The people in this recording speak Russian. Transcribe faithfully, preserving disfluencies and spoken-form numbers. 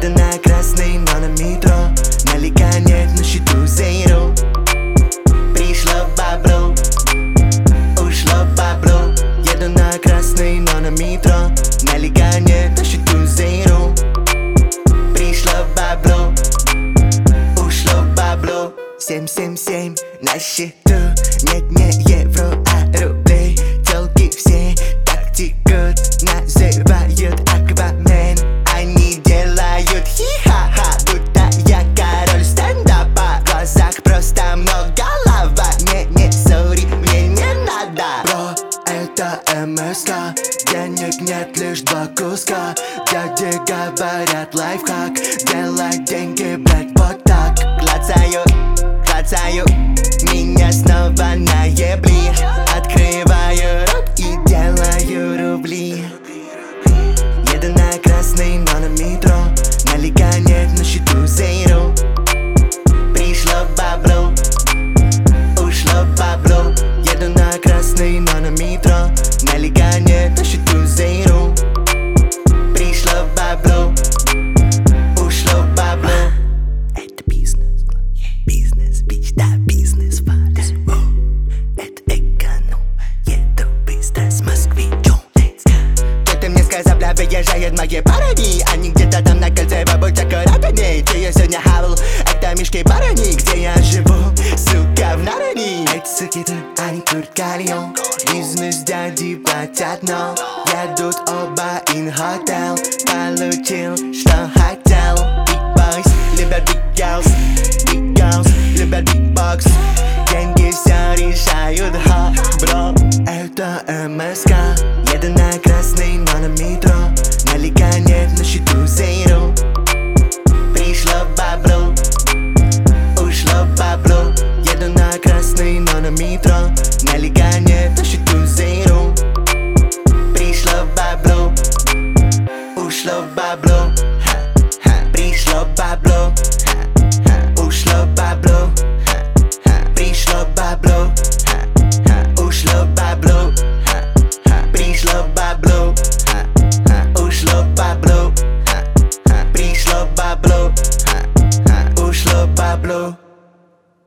Еду на красный, но на метро. Налика нет, на счету зеро. Пришло бабло, ушло бабло. Еду на красный, но на метро. Налика нет, на счету зеро. Пришло бабло, ушло бабло. Семь, семь, семь на счету. Нет, не евро, а рублей. Телки все так текут, называют Аквамен. Они делают хи-ха-ха, будто я король стендапа. В глазах просто много лава. Не, не, сори, мне не надо. Бро, это МСК, денег нет, лишь два куска. Дяди говорят лайфхак, делай деньги, блять, вот так. Клацаю, клацаю, меня снова наебли. Открываю рот и делаю рубли. Еду на красный, но на метро. Налика нет, на счету зеро. Пришло бабло, ушло бабло. Еду на красный, но на метро. Налика нет, на счету зеро. Пришло бабло, ушло бабло. Это бизнес, бизнес, бич, да, бизнес, фарс. Это эконом, еду быстро с москвичом. Кто-то мне сказал, бля, выезжает мои парни. Они где-то там на кольце бабулька каратани. Где я сегодня хавал, это мишки барани. Где я живу, сука, в Нарнии. Эти суки-то, они туркальон. Бизнес дяди платят, но едут оба in hotel. Получил, что хотел. Big boys любят big girls, big girls любят big box. Деньги все решают, ха, бро. Это МСК. Еду на красный, но на метро. Налика нет, на счету зеро. Пришло бабло, ушло бабло. Еду на красный, но на метро. Налика нет.